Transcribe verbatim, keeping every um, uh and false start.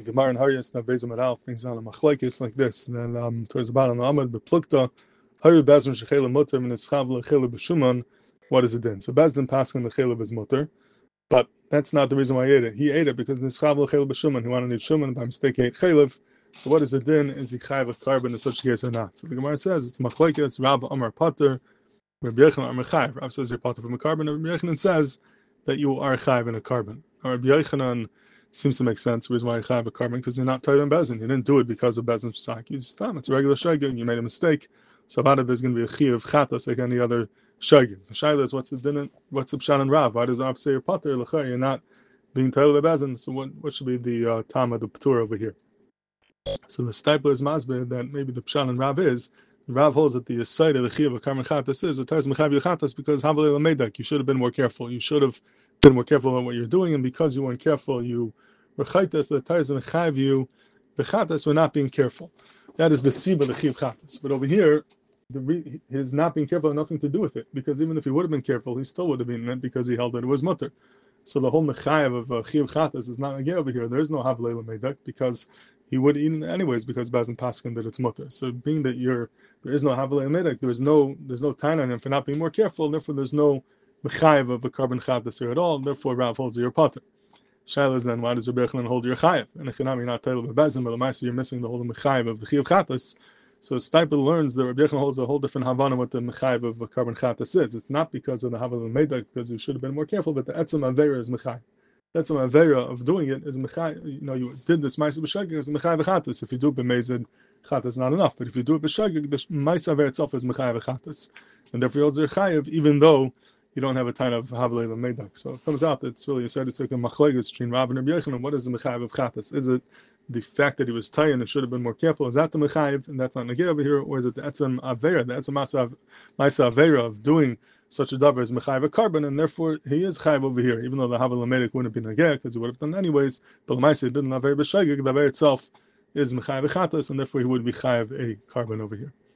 Gemara and Haryas now Bezim Aralf brings down a machlekes like this. And then um, towards the bottom, Ahmed beplukta Haryu Bezdin shechela mutter min eschavla chela b'shuman. What is it then? So Bezdin passing the chela is mutter, but that's not the reason why he ate it. He ate it because neschavla chela b'shuman. He wanted to eat shuman, by mistake he ate chelav. So what is it then? Is he chayav a carbon in such a case or not? So the Gemara says it's machlekes Rav Amar Pater, Rabbi Yochanan Amar Chayav. Rav says you're pater from a carbon, and Rabbi Yochanan says that you are chayav in a carbon. Or Rabbi Yochanan seems to make sense. The reason why you chayav a carbon because you're not tied on bezin. You didn't do it because of bezin's psak. You just thought it's a regular shagin. You made a mistake. So about it, there's going to be a chiyuv of chatas like any other shagin. The shaila is what's the din? What's the pshat and Rav? Why does Rav say you're pater? L'char you're not being tied by bezin. So what what should be the uh, tam of the patur over here? So the stipler is masbeh that maybe the pshat and Rav is. Rav holds that the side of the chiyuv of karmen chatas is the tais mechav chatas because havalei lamedak. You should have been more careful. You should have been more careful about what you're doing, and because you weren't careful, you were chaytas. The tais mechav you the chatas were not being careful. That is the siba the chiyuv chatas. But over here, the re, his not being careful had nothing to do with it, because even if he would have been careful, he still would have been in it because he held that it was mutter. So the whole mechayev of uh, chiyuv chatas is not again over here. There is no havalei lamedak because he would eat it anyways because Bazin Paskin that it's mutter. So being that you're there is no havalei lamedak, there is no there's no time on him for not being more careful. Therefore, there's no mechayev of a carbon chatas here at all. Therefore, Rav holds your pater. Shaila is then why does Rabbi Yochanan hold your chayev? And if you're not titled by Bazin, but the ma'aser you're missing the whole mechayev of the chiyuv chatas. So Stipel learns that Rabbi Yochanan holds a whole different havana what the mechayev of a carbon chatas is. It's not because of the havalei lamedak because you should have been more careful, but the etzem avera is mechayev. That's an avera of doing it is mechay. You know, you did this ma'aser b'shagig is mechay v'chatas. If you do it b'mezid, chatas is not enough. But if you do it b'shagig, the ma'aser avera itself is mechay v'chatas, and therefore you're chayiv, even though you don't have a time of havalei lamedak. So it comes out that it's really a said it's like a machleges between Rav and Rabbi Yochanan. What is the mechay of chatas? Is it the fact that he was tired and should have been more careful? Is that the mechayiv, and that's not negay over here, or is it the etzem avera, the etzem ma'aser avera of doing such a davar is mechayiv a carbon, and therefore he is chayiv over here, even though the havalei lamedik wouldn't have been negay because he would have done anyways. But l'maaseh it didn't have very b'shagig. The avera itself is mechayiv a chatas, and therefore he would be chayiv a carbon over here.